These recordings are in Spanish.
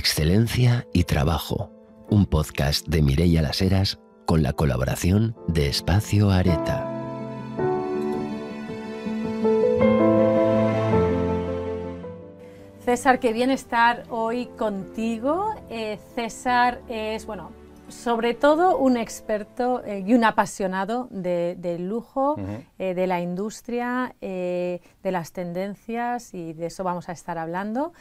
Excelencia y Trabajo, un podcast de Mireia Las Heras con la colaboración de Espacio Areta. César, qué bien estar hoy contigo. César es, sobre todo un experto y un apasionado del lujo, de la industria, de las tendencias, y de eso vamos a estar hablando.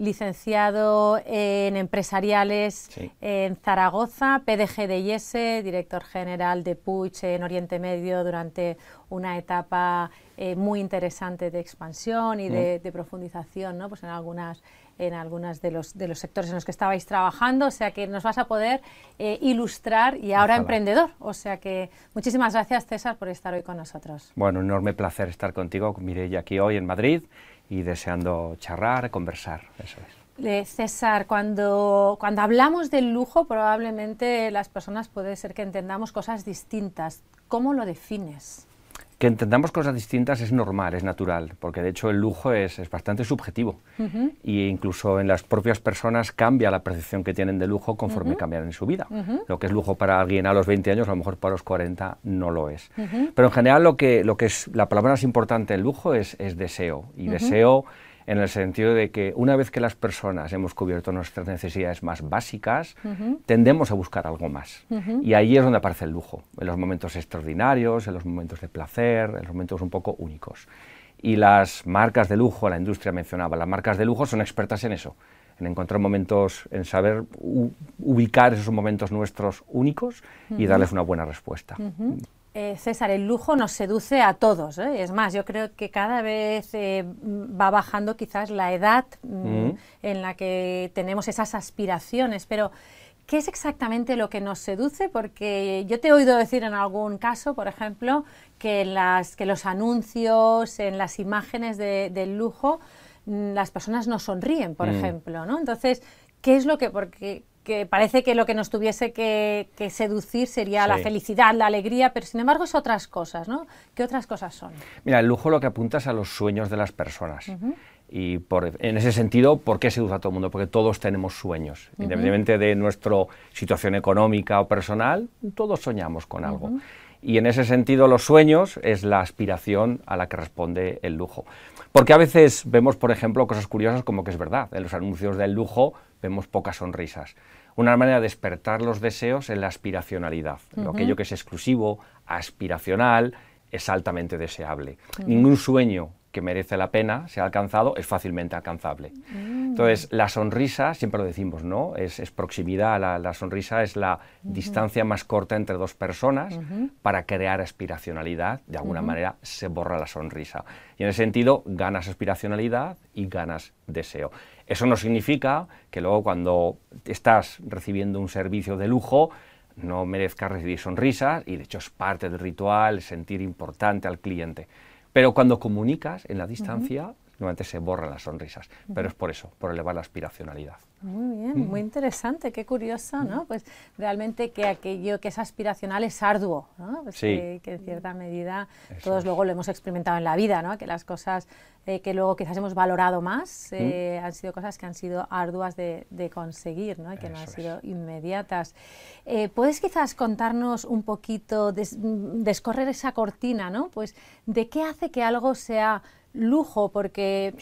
Licenciado en empresariales en Zaragoza, PDG de IESE, director general de Puig en Oriente Medio durante una etapa muy interesante de expansión y de profundización, ¿no? Pues en algunas de los sectores en los que estabais trabajando, o sea que nos vas a poder ilustrar, y ahora emprendedor, o sea que muchísimas gracias, César, por estar hoy con nosotros. Bueno, un enorme placer estar contigo, Mireia, aquí hoy en Madrid, y deseando charlar, conversar, eso es. César, cuando hablamos del lujo, probablemente las personas puede ser que entendamos cosas distintas. ¿Cómo lo defines? Que entendamos cosas distintas es normal, es natural, porque de hecho el lujo es bastante subjetivo, y incluso en las propias personas cambia la percepción que tienen de lujo conforme cambian en su vida. Lo que es lujo para alguien a los 20 años, a lo mejor para los 40 no lo es. Pero en general lo que es la palabra más importante del lujo es deseo, y deseo en el sentido de que una vez que las personas hemos cubierto nuestras necesidades más básicas, tendemos a buscar algo más. Y ahí es donde aparece el lujo, en los momentos extraordinarios, en los momentos de placer, en los momentos un poco únicos. Y las marcas de lujo, la industria mencionaba, las marcas de lujo son expertas en eso, en encontrar momentos, en saber ubicar esos momentos nuestros únicos y darles una buena respuesta. César, el lujo nos seduce a todos, ¿eh? Es más, yo creo que cada vez va bajando quizás la edad en la que tenemos esas aspiraciones, pero ¿qué es exactamente lo que nos seduce? Porque yo te he oído decir en algún caso, por ejemplo, que los anuncios, en las imágenes del lujo, las personas no sonríen, por ejemplo, ¿no? Entonces, ¿qué es lo que parece que lo que nos tuviese que seducir sería la felicidad, la alegría, pero sin embargo es otras cosas, ¿no? ¿Qué otras cosas son? Mira, el lujo lo que apunta es a los sueños de las personas. Y en ese sentido, ¿por qué seduce a todo el mundo? Porque todos tenemos sueños. Independientemente de nuestra situación económica o personal, todos soñamos con algo. Y en ese sentido, los sueños es la aspiración a la que responde el lujo. Porque a veces vemos, por ejemplo, cosas curiosas como que es verdad, en los anuncios del lujo vemos pocas sonrisas. Una manera de despertar los deseos es la aspiracionalidad. Aquello que es exclusivo, aspiracional, es altamente deseable. Ningún sueño que merece la pena ser alcanzado es fácilmente alcanzable. Entonces, la sonrisa, siempre lo decimos, ¿no? Es proximidad, la sonrisa es la distancia más corta entre dos personas para crear aspiracionalidad. De alguna manera se borra la sonrisa. Y en ese sentido, ganas aspiracionalidad y ganas deseo. Eso no significa que luego cuando estás recibiendo un servicio de lujo no merezcas recibir sonrisas, y de hecho es parte del ritual, sentir importante al cliente. Pero cuando comunicas en la distancia, normalmente se borran las sonrisas, pero es por eso, por elevar la aspiracionalidad. Muy bien, muy interesante, qué curioso, ¿no? Pues realmente que aquello que es aspiracional es arduo, ¿no? Pues que en cierta medida todos luego lo hemos experimentado en la vida, ¿no? Que las cosas que luego quizás hemos valorado más han sido cosas que han sido arduas de conseguir, ¿no? Y que no han sido inmediatas. ¿Puedes quizás contarnos un poquito, descorrer esa cortina, ¿no? Pues de qué hace que algo sea lujo, porque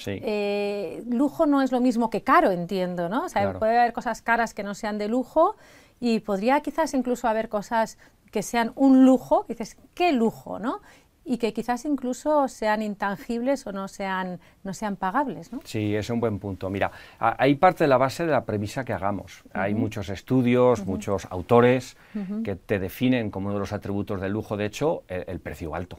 lujo no es lo mismo que caro, entiendo, ¿no? O sea, puede haber cosas caras que no sean de lujo, y podría quizás incluso haber cosas que sean un lujo, que dices, ¿qué lujo, no? Y que quizás incluso sean intangibles o no sean pagables, ¿no? Sí, es un buen punto. Mira, hay parte de la base de la premisa que hagamos. Hay muchos estudios, muchos autores que te definen como uno de los atributos del lujo, de hecho, el precio alto.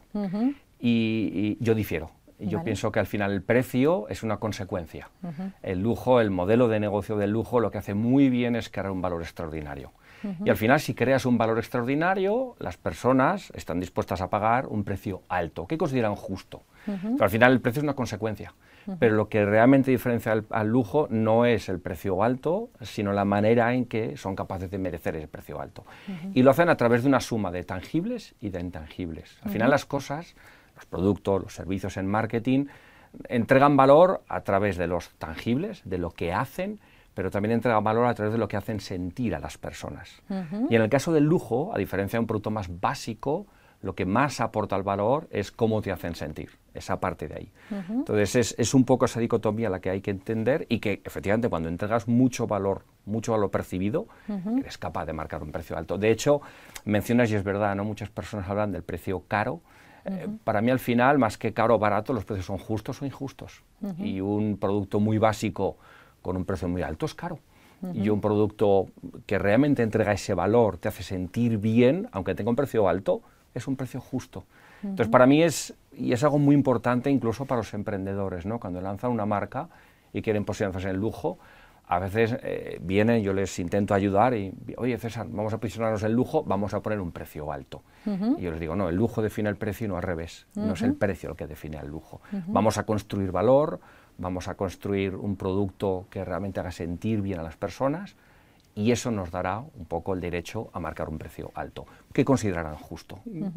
Y yo difiero. Yo pienso que al final el precio es una consecuencia. El lujo, el modelo de negocio del lujo, lo que hace muy bien es crear un valor extraordinario. Y al final, si creas un valor extraordinario, las personas están dispuestas a pagar un precio alto, que consideran justo. Pero al final el precio es una consecuencia. Pero lo que realmente diferencia al lujo no es el precio alto, sino la manera en que son capaces de merecer ese precio alto. Y lo hacen a través de una suma de tangibles y de intangibles. Al final las cosas, los productos, los servicios en marketing, entregan valor a través de los tangibles, de lo que hacen, pero también entrega valor a través de lo que hacen sentir a las personas. Y en el caso del lujo, a diferencia de un producto más básico, lo que más aporta el valor es cómo te hacen sentir, esa parte de ahí. Entonces es un poco esa dicotomía la que hay que entender, y que efectivamente cuando entregas mucho valor percibido, eres capaz de marcar un precio alto. De hecho, mencionas, y es verdad, ¿no? Muchas personas hablan del precio caro. Para mí, al final, más que caro o barato, los precios son justos o injustos. Y un producto muy básico con un precio muy alto es caro. Y un producto que realmente entrega ese valor, te hace sentir bien, aunque tenga un precio alto, es un precio justo. Entonces, para mí es algo muy importante incluso para los emprendedores, ¿no? Cuando lanzan una marca y quieren posicionarse en el lujo, a veces vienen, yo les intento ayudar y, oye, César, vamos a posicionarnos en el lujo, vamos a poner un precio alto. Y yo les digo, no, el lujo define el precio y no al revés, no es el precio el que define el lujo. Vamos a construir valor, vamos a construir un producto que realmente haga sentir bien a las personas, y eso nos dará un poco el derecho a marcar un precio alto, que considerarán justo.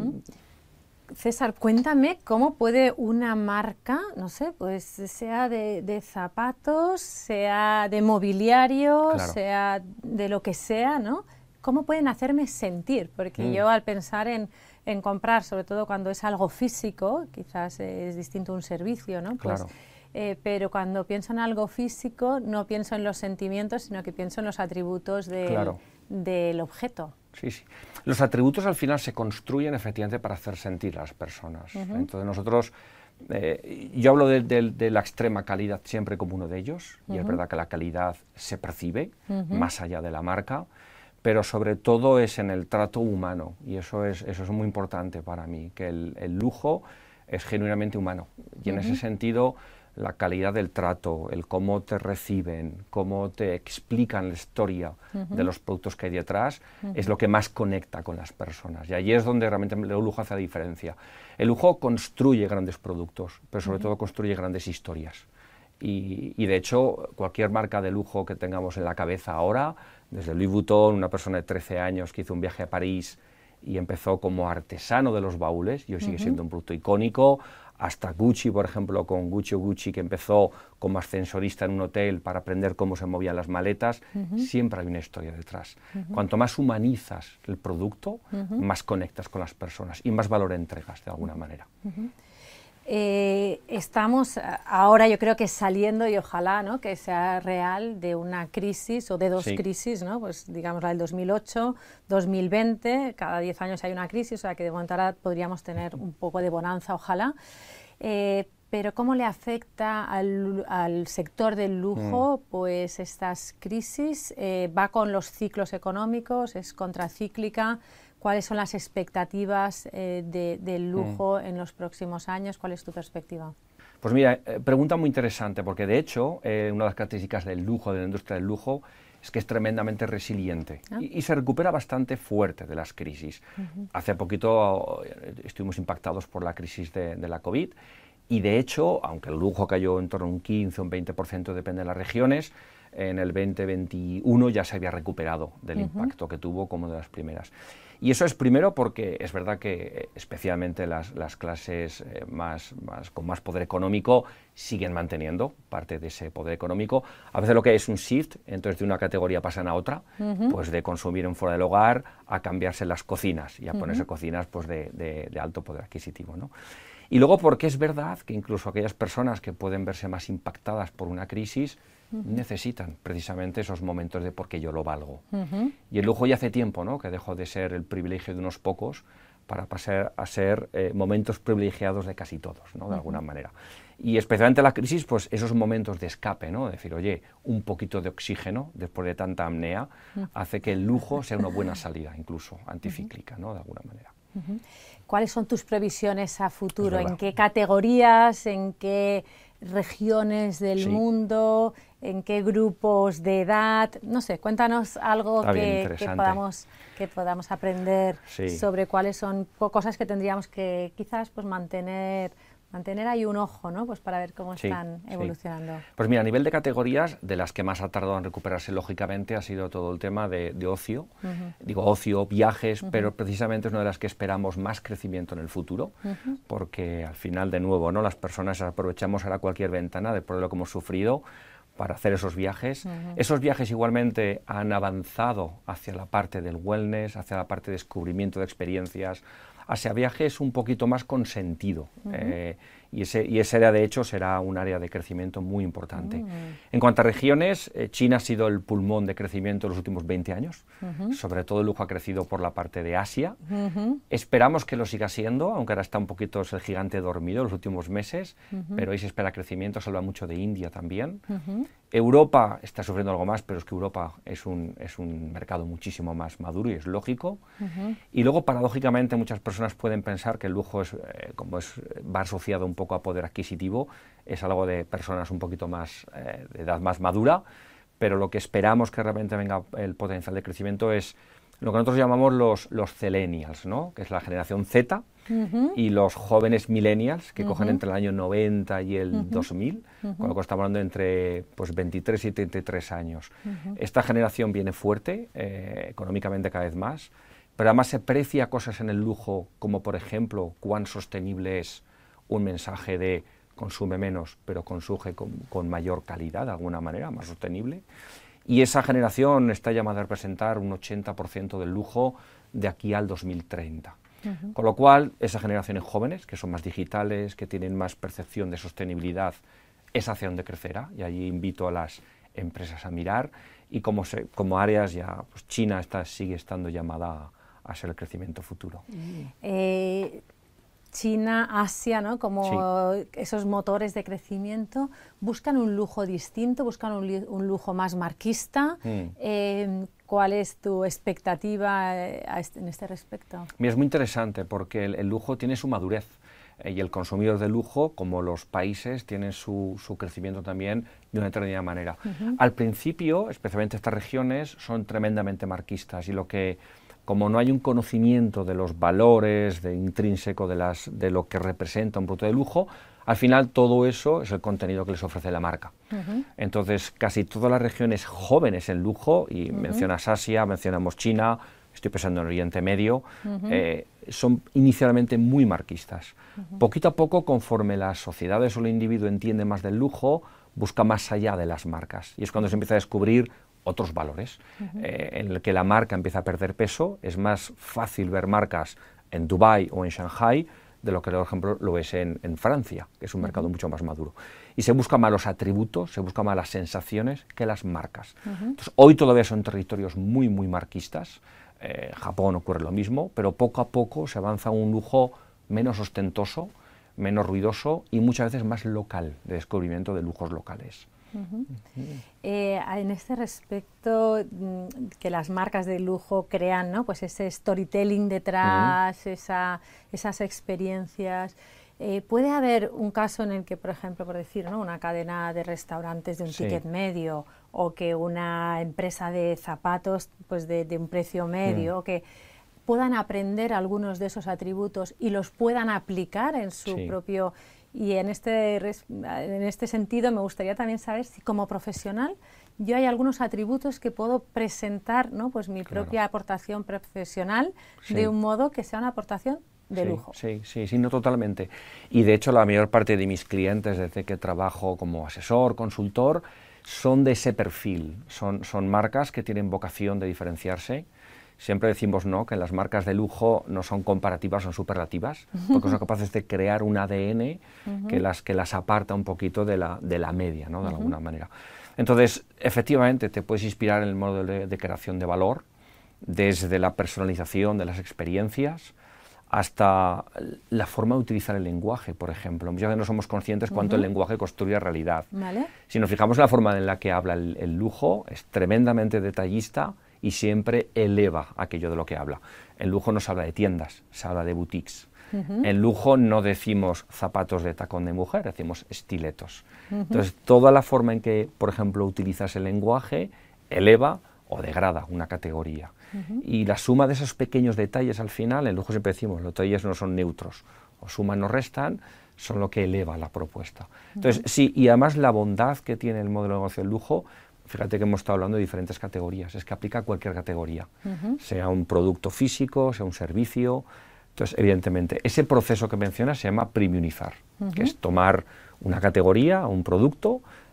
César, cuéntame cómo puede una marca, no sé, pues sea de zapatos, sea de mobiliario, claro, sea de lo que sea, ¿no? ¿Cómo pueden hacerme sentir? Porque yo al pensar en comprar, sobre todo cuando es algo físico, quizás es distinto a un servicio, ¿no? Pues, claro. Pero cuando pienso en algo físico, no pienso en los sentimientos, sino que pienso en los atributos del objeto. Sí, sí. Los atributos al final se construyen efectivamente para hacer sentir a las personas. Entonces nosotros, yo hablo de la extrema calidad siempre como uno de ellos, y es verdad que la calidad se percibe más allá de la marca, pero sobre todo es en el trato humano, y eso es muy importante para mí, que el lujo es genuinamente humano, y en ese sentido la calidad del trato, el cómo te reciben, cómo te explican la historia de los productos que hay detrás, es lo que más conecta con las personas. Y ahí es donde realmente el lujo hace la diferencia. El lujo construye grandes productos, pero sobre todo construye grandes historias. Y de hecho, cualquier marca de lujo que tengamos en la cabeza ahora, desde Louis Vuitton, una persona de 13 años que hizo un viaje a París y empezó como artesano de los baúles, y hoy sigue siendo un producto icónico, hasta Gucci, por ejemplo, con Gucci, que empezó como ascensorista en un hotel para aprender cómo se movían las maletas, siempre hay una historia detrás. Cuanto más humanizas el producto, más conectas con las personas y más valor entregas, de alguna manera. Estamos ahora, yo creo que saliendo, y ojalá, ¿no?, que sea real, de una crisis o de dos crisis, ¿no? Pues digamos la del 2008, 2020, cada 10 años hay una crisis, o sea que de momento ahora podríamos tener un poco de bonanza, ojalá. Pero ¿cómo le afecta al sector del lujo pues estas crisis? ¿Va con los ciclos económicos? ¿Es contracíclica? ¿Cuáles son las expectativas del lujo en los próximos años? ¿Cuál es tu perspectiva? Pues mira, pregunta muy interesante, porque de hecho una de las características del lujo, de la industria del lujo, es que es tremendamente resiliente y se recupera bastante fuerte de las crisis. Hace poquito estuvimos impactados por la crisis de la COVID, y de hecho, aunque el lujo cayó en torno a un 15 o un 20%, depende de las regiones, en el 2021 ya se había recuperado del impacto que tuvo como de las primeras. Y eso es primero porque es verdad que especialmente las clases con más poder económico siguen manteniendo parte de ese poder económico. A veces lo que es un shift, entonces de una categoría pasan a otra, pues de consumir en fuera del hogar a cambiarse las cocinas y a ponerse cocinas pues de alto poder adquisitivo, ¿no? Y luego porque es verdad que incluso aquellas personas que pueden verse más impactadas por una crisis necesitan precisamente esos momentos de porque yo lo valgo. Y el lujo ya hace tiempo, ¿no?, que dejó de ser el privilegio de unos pocos para pasar a ser momentos privilegiados de casi todos, ¿no?, de alguna manera. Y especialmente la crisis, pues esos momentos de escape, ¿no?, decir, oye, un poquito de oxígeno después de tanta apnea hace que el lujo sea una buena salida, incluso anticíclica, ¿no?, de alguna manera. ¿Cuáles son tus previsiones a futuro? ¿En qué categorías, en qué regiones del mundo, en qué grupos de edad? No sé, cuéntanos algo que podamos aprender sobre cuáles son cosas que tendríamos que quizás pues mantener ahí un ojo, ¿no?, pues para ver cómo están evolucionando. Pues mira, a nivel de categorías, de las que más ha tardado en recuperarse lógicamente ha sido todo el tema de ocio, digo ocio, viajes, pero precisamente es una de las que esperamos más crecimiento en el futuro, porque al final, de nuevo, ¿no?, las personas aprovechamos ahora cualquier ventana, después de lo que hemos sufrido, para hacer esos viajes. Esos viajes igualmente han avanzado hacia la parte del wellness, hacia la parte de descubrimiento de experiencias, hacia viajes un poquito más con sentido. Y ese área, de hecho, será un área de crecimiento muy importante. En cuanto a regiones, China ha sido el pulmón de crecimiento en los últimos 20 años. Sobre todo el lujo ha crecido por la parte de Asia. Esperamos que lo siga siendo, aunque ahora está un poquito, es el gigante dormido los últimos meses, pero ahí se espera crecimiento, se habla mucho de India también. Europa está sufriendo algo más, pero es que Europa es un mercado muchísimo más maduro y es lógico. Y luego, paradójicamente, muchas personas pueden pensar que el lujo va asociado un poco a poder adquisitivo, es algo de personas un poquito más de edad más madura, pero lo que esperamos que realmente venga el potencial de crecimiento es lo que nosotros llamamos los Zillennials, ¿no? Que es la generación Z, y los jóvenes millennials, que cogen entre el año 90 y el 2000, con lo que estamos hablando entre 23 y 33 años. Esta generación viene fuerte, económicamente cada vez más, pero además se aprecia cosas en el lujo, como por ejemplo, cuán sostenible es un mensaje de consume menos, pero consume con mayor calidad, de alguna manera, más sostenible. Y esa generación está llamada a representar un 80% del lujo de aquí al 2030. Con lo cual, esas generaciones jóvenes, que son más digitales, que tienen más percepción de sostenibilidad, es hacia donde crecerá, y allí invito a las empresas a mirar, y como áreas ya, pues China sigue estando llamada a ser el crecimiento futuro. China, Asia, ¿no? Como esos motores de crecimiento, buscan un lujo distinto, buscan un lujo más marquista. ¿Cuál es tu expectativa en este respecto? Mira, es muy interesante porque el lujo tiene su madurez y el consumidor de lujo, como los países, tienen su crecimiento también de una determinada manera. Al principio, especialmente estas regiones, son tremendamente marquistas y como no hay un conocimiento de los valores intrínseco de lo que representa un producto de lujo, al final todo eso es el contenido que les ofrece la marca. Entonces, casi todas las regiones jóvenes en lujo, y mencionas Asia, mencionamos China, estoy pensando en Oriente Medio, son inicialmente muy marquistas. Poquito a poco, conforme las sociedades o el individuo entiende más del lujo, busca más allá de las marcas. Y es cuando se empieza a descubrir otros valores, en el que la marca empieza a perder peso. Es más fácil ver marcas en Dubái o en Shanghái de lo que, por ejemplo, lo es en Francia, que es un mercado mucho más maduro. Y se buscan más los atributos, se buscan más las sensaciones que las marcas. Entonces, hoy todavía son territorios muy, muy marquistas. En Japón ocurre lo mismo, pero poco a poco se avanza a un lujo menos ostentoso, menos ruidoso y muchas veces más local, de descubrimiento de lujos locales. En este respecto, que las marcas de lujo crean, ¿no? Pues ese storytelling detrás, esas experiencias. ¿Puede haber un caso en el que, por ejemplo, por decir, ¿no? Una cadena de restaurantes de un ticket medio, o que una empresa de zapatos pues de un precio medio, que puedan aprender algunos de esos atributos y los puedan aplicar en su propio... Y en este sentido me gustaría también saber si como profesional yo hay algunos atributos que puedo presentar, ¿no? Pues mi propia aportación profesional de un modo que sea una aportación de lujo. Sí, no, totalmente. Y de hecho la mayor parte de mis clientes, desde que trabajo como asesor, consultor, son de ese perfil. Son marcas que tienen vocación de diferenciarse. Siempre decimos que las marcas de lujo no son comparativas, son superlativas, porque son capaces de crear un ADN que las aparta un poquito de la media, ¿no? De alguna manera. Entonces, efectivamente, te puedes inspirar en el modo de creación de valor, desde la personalización de las experiencias hasta la forma de utilizar el lenguaje, por ejemplo. Muchas veces no somos conscientes cuánto el lenguaje construye realidad. Si nos fijamos en la forma en la que habla el lujo, es tremendamente detallista y siempre eleva aquello de lo que habla. En lujo no se habla de tiendas, se habla de boutiques. En lujo no decimos zapatos de tacón de mujer, decimos estiletos. Entonces, toda la forma en que, por ejemplo, utilizas el lenguaje eleva o degrada una categoría. Y la suma de esos pequeños detalles al final, en lujo siempre decimos, los detalles no son neutros, o suman o restan, son lo que eleva la propuesta. Entonces, sí, y además la bondad que tiene el modelo de negocio del lujo, fíjate que hemos estado hablando de diferentes categorías, es que aplica a cualquier categoría, sea un producto físico, sea un servicio. Entonces, evidentemente, ese proceso que mencionas se llama premiumizar, que es tomar una categoría, un producto,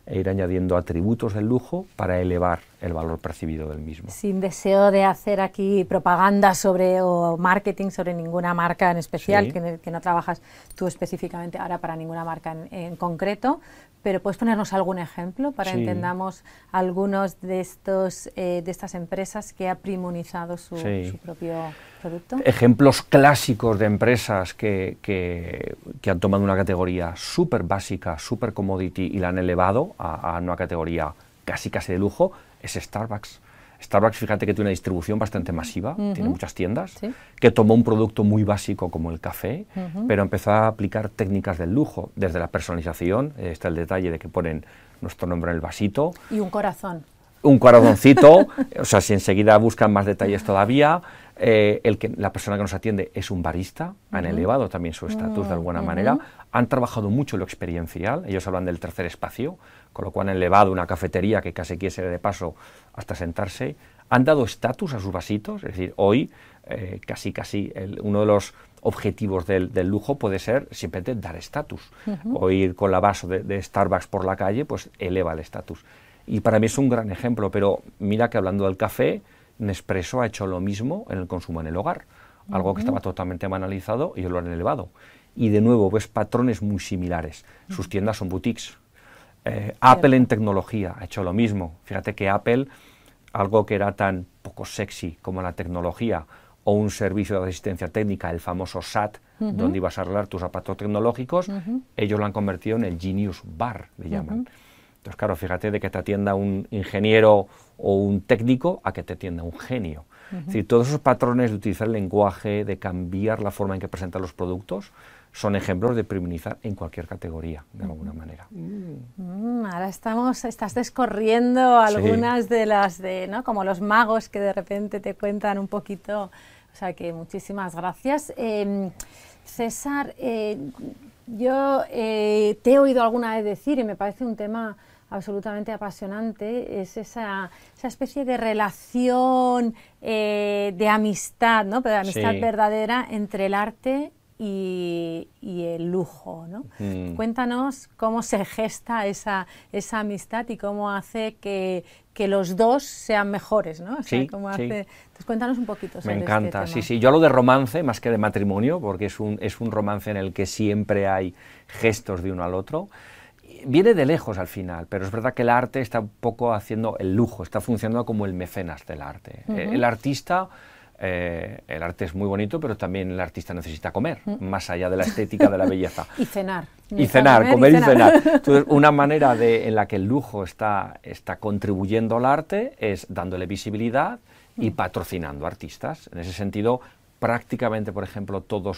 e ir añadiendo atributos del lujo para elevar el valor percibido del mismo. Sin deseo de hacer aquí propaganda o marketing sobre ninguna marca en especial, Sí. que no trabajas tú específicamente ahora para ninguna marca en concreto, pero ¿puedes ponernos algún ejemplo para Sí. entendamos algunos de estas empresas que ha premonizado su propio producto? Ejemplos clásicos de empresas que han tomado una categoría súper básica, súper commodity y la han elevado a una categoría casi de lujo, es Starbucks. Starbucks, fíjate que tiene una distribución bastante masiva, tiene muchas tiendas, ¿Sí? que tomó un producto muy básico como el café, pero empezó a aplicar técnicas del lujo, desde la personalización, está el detalle de que ponen nuestro nombre en el vasito. Y un corazón. Un corazoncito, o sea, si enseguida buscan más detalles todavía, la persona que nos atiende es un barista, han elevado también su estatus de alguna manera, han trabajado mucho lo experiencial, ellos hablan del tercer espacio, con lo cual han elevado una cafetería que casi quiere ser de paso hasta sentarse, han dado estatus a sus vasitos, es decir, hoy uno de los objetivos del lujo puede ser simplemente dar estatus, o ir con la vaso de Starbucks por la calle, pues eleva el estatus. Y para mí es un gran ejemplo, pero mira que hablando del café, Nespresso ha hecho lo mismo en el consumo en el hogar, algo que estaba totalmente banalizado y ellos lo han elevado. Y de nuevo ves patrones muy similares, sus tiendas son boutiques. Apple en tecnología ha hecho lo mismo, fíjate que Apple, algo que era tan poco sexy como la tecnología o un servicio de asistencia técnica, el famoso SAT, donde ibas a arreglar tus zapatos tecnológicos, ellos lo han convertido en el Genius Bar, le llaman. Entonces, claro, fíjate de que te atienda un ingeniero o un técnico a que te atienda un genio. Es decir, todos esos patrones de utilizar el lenguaje, de cambiar la forma en que presentan los productos, son ejemplos de premiumizar en cualquier categoría, de alguna manera. Ahora estás descorriendo algunas de las ¿no? Como los magos que de repente te cuentan un poquito. O sea que muchísimas gracias. César, yo te he oído alguna vez decir, y me parece un tema absolutamente apasionante, es esa especie de relación de amistad, ¿no? Pero de amistad verdadera entre el arte y el lujo, ¿no? Cuéntanos cómo se gesta esa amistad y cómo hace que los dos sean mejores, ¿no? O sea, cómo hace... Entonces, cuéntanos un poquito sobre Me encanta, este tema. sí. Yo hablo de romance más que de matrimonio, porque es un romance en el que siempre hay gestos de uno al otro. Viene de lejos al final, pero es verdad que el arte está un poco haciendo el lujo, está funcionando como el mecenas del arte. El arte es muy bonito, pero también el artista necesita comer, más allá de la estética de la belleza. Y cenar. Comer y cenar. Entonces, una manera en la que el lujo está contribuyendo al arte es dándole visibilidad y patrocinando artistas. En ese sentido, prácticamente, por ejemplo, todas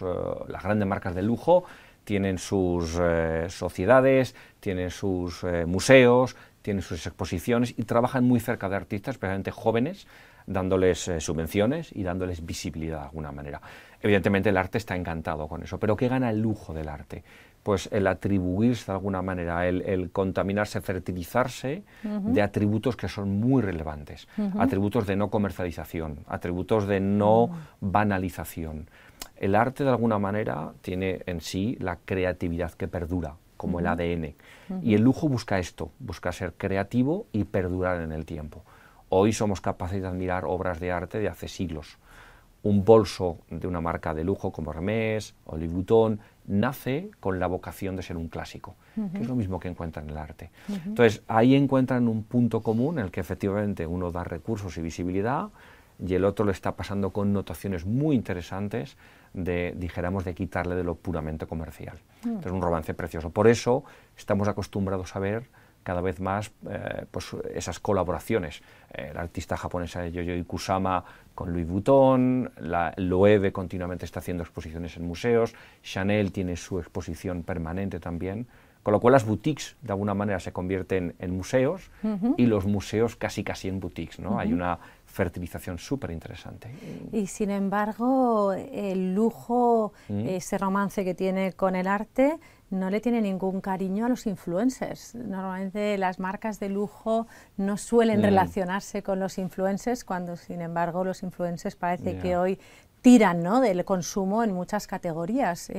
las grandes marcas de lujo tienen sus sociedades, tienen sus museos, tienen sus exposiciones y trabajan muy cerca de artistas, especialmente jóvenes, dándoles subvenciones y dándoles visibilidad de alguna manera. Evidentemente el arte está encantado con eso, pero ¿qué gana el lujo del arte? Pues el atribuirse de alguna manera, el contaminarse, fertilizarse de atributos que son muy relevantes, atributos de no comercialización, atributos de no banalización. El arte de alguna manera tiene en sí la creatividad que perdura, como el ADN, y el lujo busca esto, busca ser creativo y perdurar en el tiempo. Hoy somos capaces de admirar obras de arte de hace siglos. Un bolso de una marca de lujo como Hermès o Louis Vuitton nace con la vocación de ser un clásico, que es lo mismo que encuentran en el arte. Entonces, ahí encuentran un punto común en el que efectivamente uno da recursos y visibilidad y el otro lo está pasando con notaciones muy interesantes dijéramos, de quitarle de lo puramente comercial. Es un romance precioso. Por eso estamos acostumbrados a ver cada vez más pues esas colaboraciones. La artista japonesa Yayoi Kusama con Louis Vuitton, Loewe continuamente está haciendo exposiciones en museos, Chanel tiene su exposición permanente también, con lo cual las boutiques de alguna manera se convierten en museos y los museos casi en boutiques, ¿no? Hay una fertilización súper interesante. Y sin embargo, el lujo, ese romance que tiene con el arte, no le tiene ningún cariño a los influencers. Normalmente las marcas de lujo no suelen relacionarse con los influencers, cuando sin embargo los influencers parece que hoy tiran, ¿no?, del consumo en muchas categorías.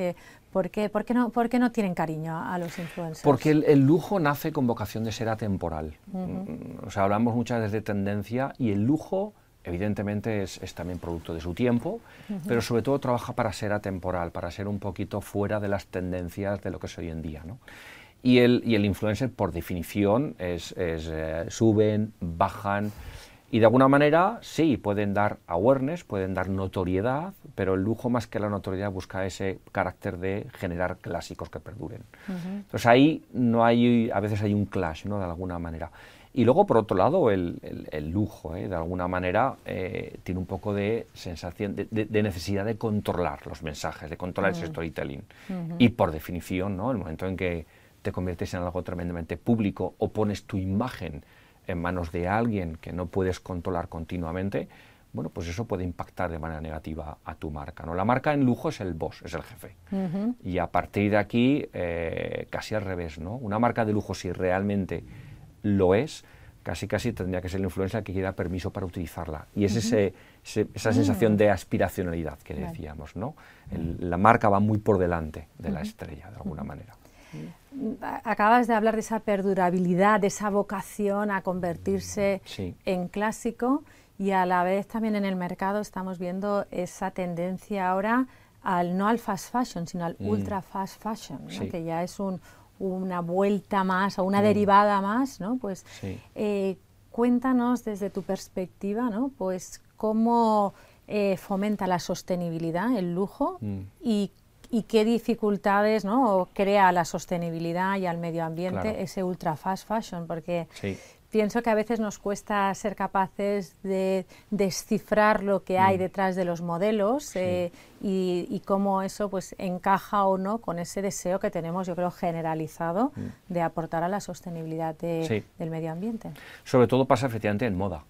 ¿Por qué no tienen cariño a los influencers? Porque el lujo nace con vocación de ser atemporal. O sea, hablamos muchas veces de tendencia y el lujo evidentemente es también producto de su tiempo, pero sobre todo trabaja para ser atemporal, para ser un poquito fuera de las tendencias de lo que es hoy en día, ¿no? Y el influencer, por definición, suben, bajan, y de alguna manera, sí, pueden dar awareness, pueden dar notoriedad, pero el lujo más que la notoriedad busca ese carácter de generar clásicos que perduren. Entonces ahí a veces hay un clash, ¿no?, de alguna manera. Y luego, por otro lado, el lujo, de alguna manera, tiene un poco de sensación, de necesidad de controlar los mensajes, de controlar ese storytelling. Y por definición, ¿no?, el momento en que te conviertes en algo tremendamente público o pones tu imagen en manos de alguien que no puedes controlar continuamente, bueno, pues eso puede impactar de manera negativa a tu marca, ¿no? La marca en lujo es el boss, es el jefe. Y a partir de aquí, casi al revés, ¿no? Una marca de lujo, si realmente lo es, casi tendría que ser el influencer el que quiera permiso para utilizarla. Y es esa sensación de aspiracionalidad que decíamos, ¿no? La marca va muy por delante de la estrella, de alguna manera. Acabas de hablar de esa perdurabilidad, de esa vocación a convertirse en clásico, y a la vez también en el mercado estamos viendo esa tendencia ahora no al fast fashion, sino al ultra fast fashion, ¿no? Que ya es una vuelta más o una derivada más, ¿no? Pues cuéntanos desde tu perspectiva, ¿no?, pues cómo fomenta la sostenibilidad, el lujo, y qué dificultades, ¿no?, crea la sostenibilidad y al medio ambiente ese ultra fast fashion, porque pienso que a veces nos cuesta ser capaces de descifrar lo que hay detrás de los modelos y cómo eso pues encaja o no con ese deseo que tenemos, yo creo, generalizado de aportar a la sostenibilidad del medio ambiente. Sobre todo pasa efectivamente en moda.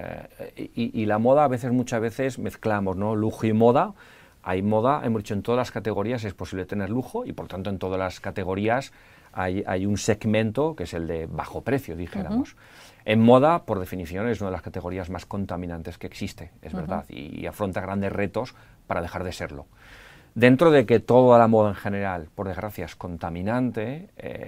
Y la moda muchas veces mezclamos, ¿no?, lujo y moda. Hay moda, hemos dicho, en todas las categorías es posible tener lujo y por tanto en todas las categorías hay un segmento que es el de bajo precio, dijéramos. En moda, por definición, es una de las categorías más contaminantes que existe, es verdad, y afronta grandes retos para dejar de serlo. Dentro de que toda la moda en general, por desgracia, es contaminante,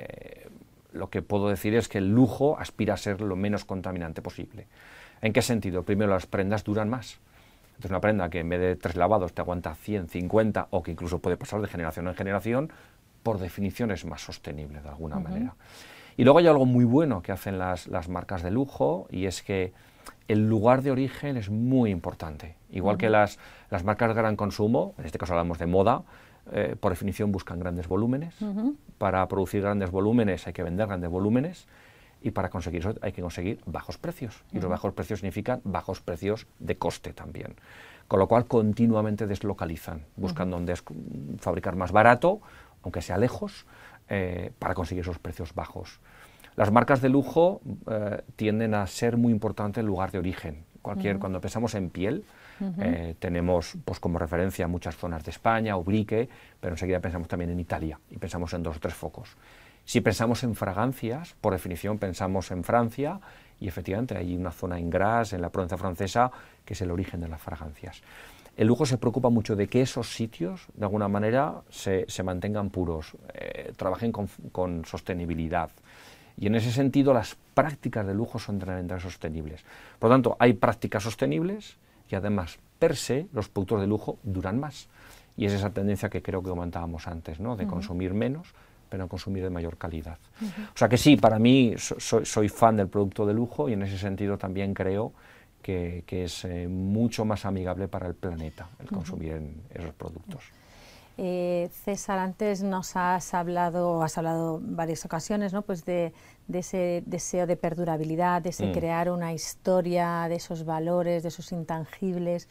lo que puedo decir es que el lujo aspira a ser lo menos contaminante posible. ¿En qué sentido? Primero, las prendas duran más. Entonces, una prenda que en vez de 3 lavados te aguanta 100, 50 o que incluso puede pasar de generación en generación, por definición es más sostenible de alguna manera. Y luego hay algo muy bueno que hacen las marcas de lujo, y es que el lugar de origen es muy importante. Igual que las marcas de gran consumo, en este caso hablamos de moda, por definición buscan grandes volúmenes. Para producir grandes volúmenes hay que vender grandes volúmenes. Y para conseguir eso hay que conseguir bajos precios. Y los bajos precios significan bajos precios de coste también. Con lo cual continuamente deslocalizan, buscan dónde fabricar más barato, aunque sea lejos, para conseguir esos precios bajos. Las marcas de lujo tienden a ser muy importante el lugar de origen. Cuando pensamos en piel, tenemos pues, como referencia muchas zonas de España, Ubrique, pero enseguida pensamos también en Italia y pensamos en 2 o 3 focos. Si pensamos en fragancias, por definición pensamos en Francia, y efectivamente hay una zona en Grasse, en la Provenza francesa, que es el origen de las fragancias. El lujo se preocupa mucho de que esos sitios, de alguna manera, se mantengan puros, trabajen con sostenibilidad. Y en ese sentido, las prácticas de lujo son tremendamente sostenibles. Por lo tanto, hay prácticas sostenibles y además, per se, los productos de lujo duran más. Y es esa tendencia que creo que comentábamos antes, ¿no?, de consumir menos, pero consumir de mayor calidad. O sea que sí, para mí soy fan del producto de lujo y en ese sentido también creo que es mucho más amigable para el planeta el consumir esos productos. César, antes has hablado en varias ocasiones, ¿no?, pues de ese deseo de perdurabilidad, de ese crear una historia, de esos valores, de esos intangibles.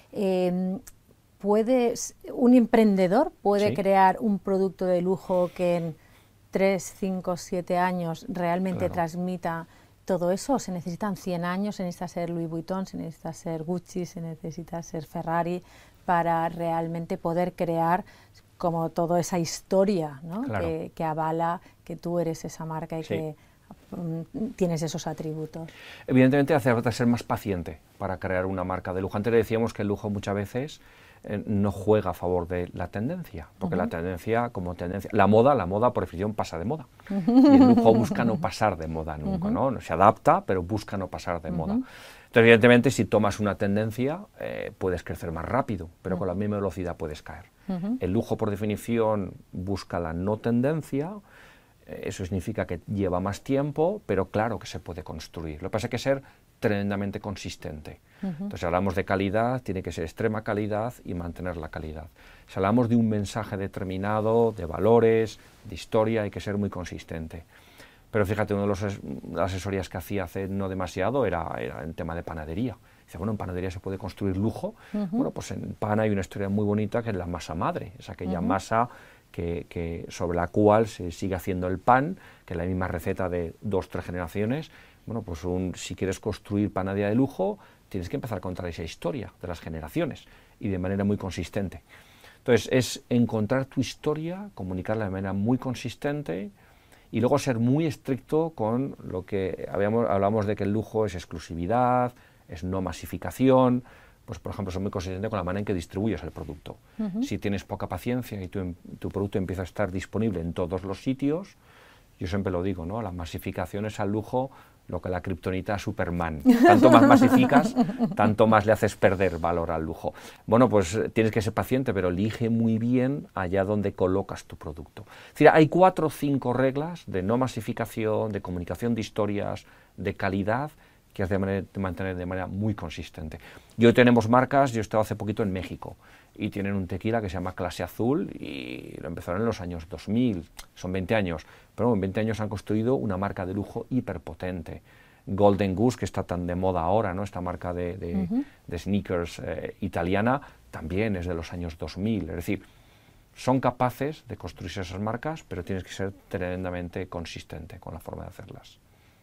¿Un emprendedor puede crear un producto de lujo que en 3, 5, 7 años realmente transmita todo eso? ¿Se necesitan 100 años? ¿Se necesita ser Louis Vuitton? ¿Se necesita ser Gucci? ¿Se necesita ser Ferrari para realmente poder crear como toda esa historia, ¿no?, que avala que tú eres esa marca y que tienes esos atributos? Evidentemente hace falta ser más paciente para crear una marca de lujo. Antes le decíamos que el lujo muchas veces no juega a favor de la tendencia, porque la tendencia, la moda por definición pasa de moda, y el lujo busca no pasar de moda nunca, ¿no? Se adapta, pero busca no pasar de moda. Entonces, evidentemente, si tomas una tendencia, puedes crecer más rápido, pero con la misma velocidad puedes caer. El lujo, por definición, busca la no tendencia. Eso significa que lleva más tiempo, pero claro que se puede construir. Lo que pasa es que hay que ser tremendamente consistente. Entonces, si hablamos de calidad, tiene que ser extrema calidad y mantener la calidad. Si hablamos de un mensaje determinado, de valores, de historia, hay que ser muy consistente. Pero fíjate, una de las asesorías que hacía hace no demasiado era en tema de panadería. Dice, bueno, en panadería se puede construir lujo. Bueno, pues en pan hay una historia muy bonita que es la masa madre, es aquella masa sobre la cual se sigue haciendo el pan, que es la misma receta de 2 o 3 generaciones. Bueno, pues si quieres construir panadería de lujo, tienes que empezar a contar esa historia de las generaciones y de manera muy consistente. Entonces, es encontrar tu historia, comunicarla de manera muy consistente y luego ser muy estricto con lo que hablamos de que el lujo es exclusividad, es no masificación. Pues, por ejemplo, son muy consistentes con la manera en que distribuyes el producto. Si tienes poca paciencia y tu producto empieza a estar disponible en todos los sitios, yo siempre lo digo, ¿no? La masificación es al lujo lo que la kriptonita a Superman. Tanto más masificas, tanto más le haces perder valor al lujo. Bueno, pues tienes que ser paciente, pero elige muy bien allá donde colocas tu producto. Es decir, hay 4 o 5 reglas de no masificación, de comunicación de historias, de calidad, que has de mantener de manera muy consistente. Hoy tenemos marcas, yo he estado hace poquito en México, y tienen un tequila que se llama Clase Azul, y lo empezaron en los años 2000, son 20 años, pero en 20 años han construido una marca de lujo hiperpotente. Golden Goose, que está tan de moda ahora, ¿no? Esta marca de sneakers italiana, también es de los años 2000, es decir, son capaces de construirse esas marcas, pero tienes que ser tremendamente consistente con la forma de hacerlas.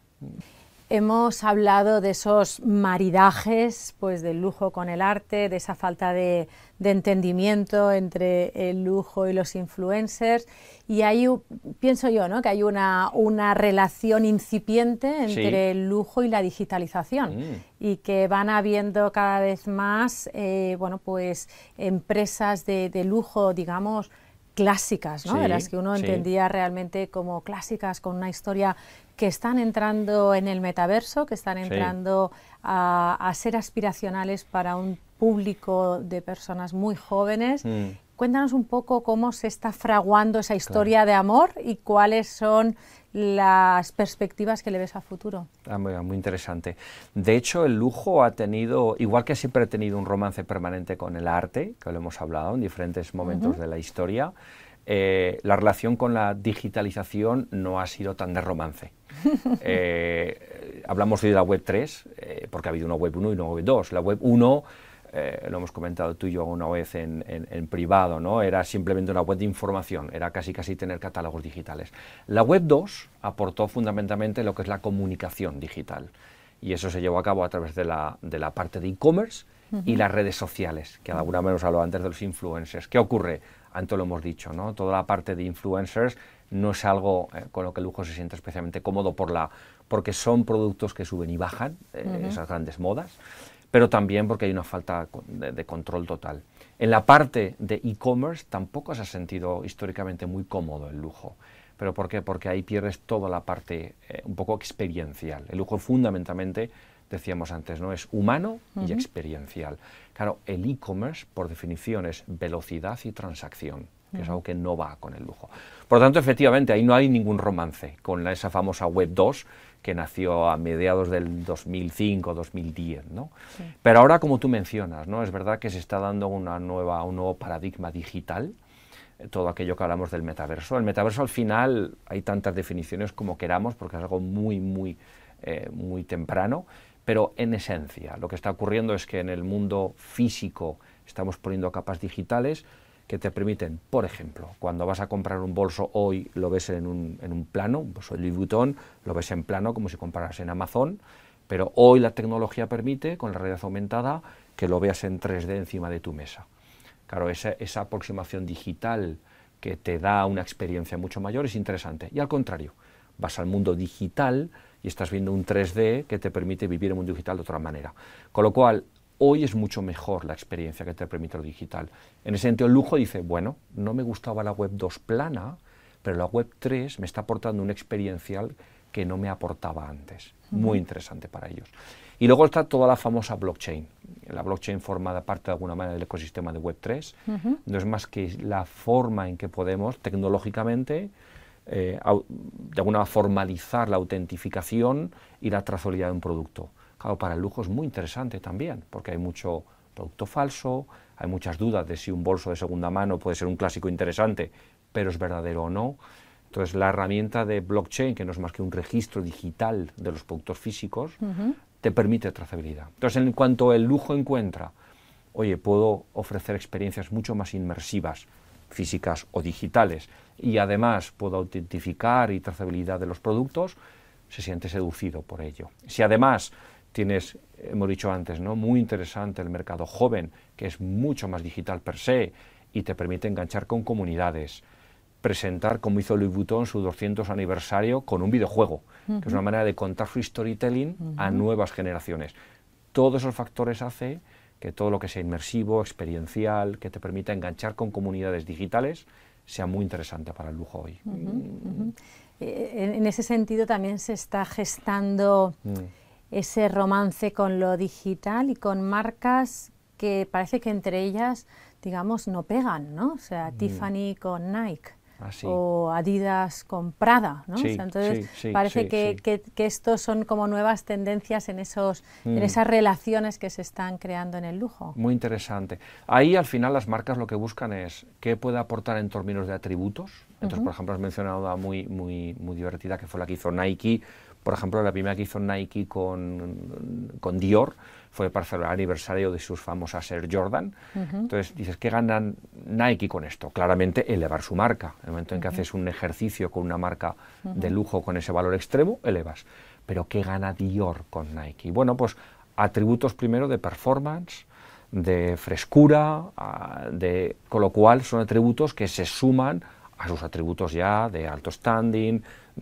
Hemos hablado de esos maridajes, pues del lujo con el arte, de esa falta de entendimiento entre el lujo y los influencers, y ahí pienso yo, ¿no?, que hay una relación incipiente entre el lujo y la digitalización, y que van habiendo cada vez más bueno, pues empresas de lujo, digamos, clásicas, ¿no? De las que uno entendía realmente como clásicas, con una historia, que están entrando en el metaverso, que están entrando a ser aspiracionales para un público de personas muy jóvenes. Cuéntanos un poco cómo se está fraguando esa historia de amor y cuáles son las perspectivas que le ves a futuro. Muy interesante. De hecho, el lujo ha tenido, igual que siempre ha tenido un romance permanente con el arte, que lo hemos hablado en diferentes momentos de la historia, la relación con la digitalización no ha sido tan de romance. Hablamos hoy de la web 3, porque ha habido una web 1 y una web 2. La web 1, lo hemos comentado tú y yo una vez en privado, ¿no? Era simplemente una web de información, era casi tener catálogos digitales. La web 2 aportó fundamentalmente lo que es la comunicación digital, y eso se llevó a cabo a través de la parte de e-commerce y las redes sociales, que alguna vez hemos hablado antes de los influencers. ¿Qué ocurre? Antes lo hemos dicho, ¿no? Toda la parte de influencers no es algo con lo que el lujo se siente especialmente cómodo porque son productos que suben y bajan, esas grandes modas, pero también porque hay una falta de control total. En la parte de e-commerce tampoco se ha sentido históricamente muy cómodo el lujo. ¿Pero por qué? Porque ahí pierdes toda la parte un poco experiencial. El lujo fundamentalmente, decíamos antes, ¿no?, es humano y experiencial. Claro, el e-commerce, por definición, es velocidad y transacción, que es algo que no va con el lujo. Por lo tanto, efectivamente, ahí no hay ningún romance con esa famosa Web 2 que nació a mediados del 2005, 2010, ¿no? Pero ahora, como tú mencionas, ¿no?, es verdad que se está dando un nuevo paradigma digital, todo aquello que hablamos del metaverso. El metaverso, al final, hay tantas definiciones como queramos, porque es algo muy temprano, pero en esencia lo que está ocurriendo es que en el mundo físico estamos poniendo capas digitales que te permiten, por ejemplo, cuando vas a comprar un bolso hoy lo ves en un plano, un bolso de Louis Vuitton, lo ves en plano como si compraras en Amazon, pero hoy la tecnología permite, con la realidad aumentada, que lo veas en 3D encima de tu mesa. Claro, esa aproximación digital que te da una experiencia mucho mayor es interesante. Y al contrario, vas al mundo digital y estás viendo un 3D que te permite vivir el mundo digital de otra manera. Con lo cual, Hoy es mucho mejor la experiencia que te permite lo digital. En ese sentido, el lujo dice, bueno, no me gustaba la web 2 plana, pero la web 3 me está aportando un experiencial que no me aportaba antes. Muy interesante para ellos. Y luego está toda la famosa blockchain. La blockchain forma parte de alguna manera del ecosistema de web 3. No es más que la forma en que podemos tecnológicamente de alguna formalizar la autentificación y la trazabilidad de un producto. Claro, para el lujo es muy interesante también, porque hay mucho producto falso, hay muchas dudas de si un bolso de segunda mano puede ser un clásico interesante, pero es verdadero o no. Entonces, la herramienta de blockchain, que no es más que un registro digital de los productos físicos, te permite trazabilidad. Entonces, en cuanto el lujo encuentra, oye, puedo ofrecer experiencias mucho más inmersivas, físicas o digitales, y además puedo autentificar y trazabilidad de los productos, se siente seducido por ello. Si además tienes, hemos dicho antes, ¿no?, muy interesante el mercado joven, que es mucho más digital per se, y te permite enganchar con comunidades, presentar, como hizo Louis Vuitton, su 200 aniversario con un videojuego, que es una manera de contar su storytelling a nuevas generaciones. Todos esos factores hacen que todo lo que sea inmersivo, experiencial, que te permita enganchar con comunidades digitales, sea muy interesante para el lujo hoy. En ese sentido también se está gestando ese romance con lo digital y con marcas que parece que entre ellas, digamos, no pegan, ¿no? O sea, Tiffany con Nike. O Adidas con Prada, ¿no? Sí, o sea, entonces sí, parece que estos son como nuevas tendencias en esas relaciones que se están creando en el lujo. Muy interesante. Ahí al final las marcas lo que buscan es qué puede aportar en términos de atributos. Entonces, por ejemplo, has mencionado una muy divertida que fue la que hizo Nike. Por ejemplo, la primera que hizo Nike con Dior fue para celebrar el aniversario de sus famosas Air Jordan. Entonces dices, ¿qué ganan Nike con esto? Claramente elevar su marca. En el momento en que haces un ejercicio con una marca de lujo con ese valor extremo, elevas. Pero ¿qué gana Dior con Nike? Bueno, pues atributos primero de performance, de frescura, con lo cual son atributos que se suman a sus atributos ya de alto standing,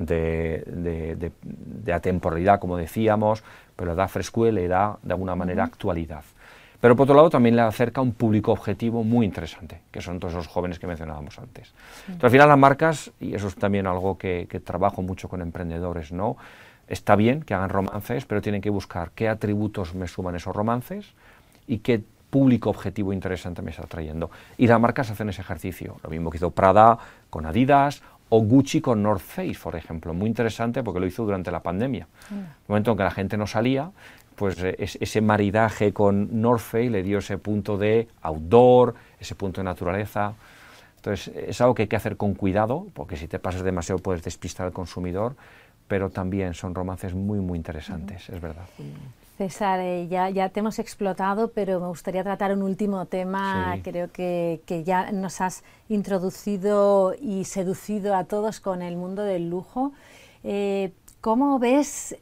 de atemporalidad, como decíamos, pero le da frescura y le da de alguna manera actualidad. Pero por otro lado también le acerca a un público objetivo muy interesante, que son todos esos jóvenes que mencionábamos antes. Entonces, al final las marcas, y eso es también algo que trabajo mucho con emprendedores, ¿no? Está bien que hagan romances, pero tienen que buscar qué atributos me suman esos romances y qué público objetivo interesante me está trayendo. Y las marcas hacen ese ejercicio, lo mismo que hizo Prada con Adidas, o Gucci con North Face, por ejemplo, muy interesante porque lo hizo durante la pandemia. En el momento en que la gente no salía, pues ese maridaje con North Face le dio ese punto de outdoor, ese punto de naturaleza. Entonces, es algo que hay que hacer con cuidado, porque si te pasas demasiado puedes despistar al consumidor, pero también son romances muy interesantes, es verdad. César, ya te hemos explotado, pero me gustaría tratar un último tema. Creo que ya nos has introducido y seducido a todos con el mundo del lujo. ¿Cómo ves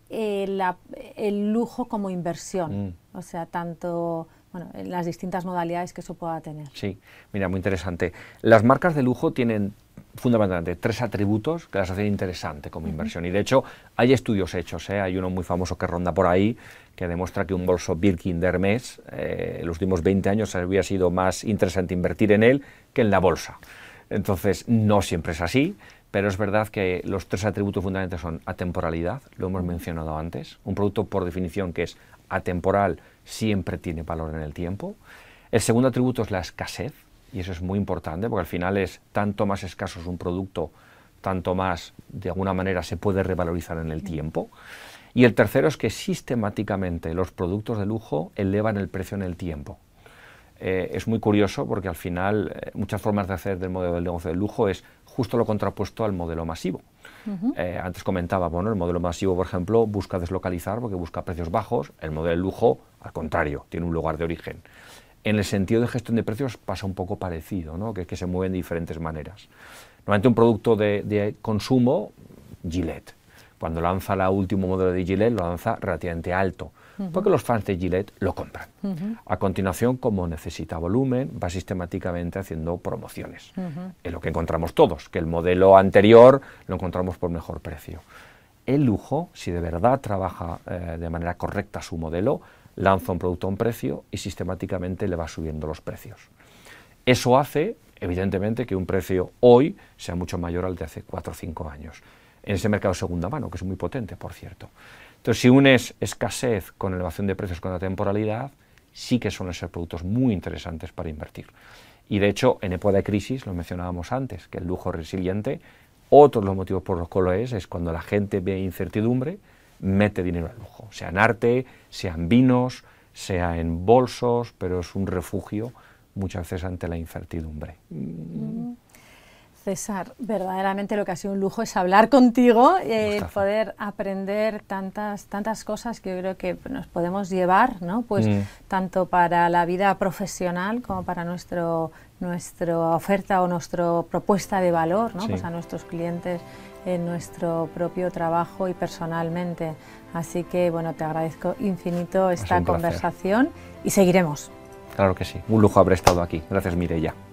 el lujo como inversión? O sea, tanto en las distintas modalidades que eso pueda tener. Sí, mira, muy interesante. Las marcas de lujo tienen fundamentalmente 3 atributos que las hacen interesante como inversión. Y de hecho, hay estudios hechos, hay uno muy famoso que ronda por ahí, que demuestra que un bolso Birkin de Hermès, en los últimos 20 años habría sido más interesante invertir en él que en la bolsa. Entonces, no siempre es así, pero es verdad que los 3 atributos fundamentales son atemporalidad, lo hemos mencionado antes. Un producto, por definición, que es atemporal, siempre tiene valor en el tiempo. El segundo atributo es la escasez, y eso es muy importante, porque al final es tanto más escaso es un producto, tanto más, de alguna manera, se puede revalorizar en el tiempo. Y el tercero es que sistemáticamente los productos de lujo elevan el precio en el tiempo. Es muy curioso porque al final muchas formas de hacer del modelo del negocio del lujo es justo lo contrapuesto al modelo masivo. Antes comentaba, el modelo masivo, por ejemplo, busca deslocalizar porque busca precios bajos. El modelo del lujo, al contrario, tiene un lugar de origen. En el sentido de gestión de precios pasa un poco parecido, ¿no? que se mueven de diferentes maneras. Normalmente un producto de consumo, Gillette, cuando lanza el último modelo de Gillette lo lanza relativamente alto, porque los fans de Gillette lo compran. A continuación, como necesita volumen, va sistemáticamente haciendo promociones. Es lo que encontramos todos, que el modelo anterior lo encontramos por mejor precio. El lujo, si de verdad trabaja de manera correcta su modelo, lanza un producto a un precio y sistemáticamente le va subiendo los precios. Eso hace, evidentemente, que un precio hoy sea mucho mayor al de hace 4 o 5 años, en ese mercado de segunda mano, que es muy potente, por cierto. Entonces, si unes escasez con elevación de precios con la temporalidad, sí que suelen ser productos muy interesantes para invertir. Y de hecho, en época de crisis, lo mencionábamos antes, que el lujo resiliente, otro de los motivos por los que lo es cuando la gente ve incertidumbre, mete dinero al lujo, sea en arte, sea en vinos, sea en bolsos, pero es un refugio muchas veces ante la incertidumbre. César, verdaderamente lo que ha sido un lujo es hablar contigo, poder aprender tantas cosas que yo creo que nos podemos llevar, ¿no? Pues tanto para la vida profesional como para nuestra oferta o nuestra propuesta de valor, ¿no? Pues a nuestros clientes en nuestro propio trabajo y personalmente. Así que, bueno, te agradezco infinito esta conversación y seguiremos. Claro que sí, un lujo haber estado aquí. Gracias, Mireia.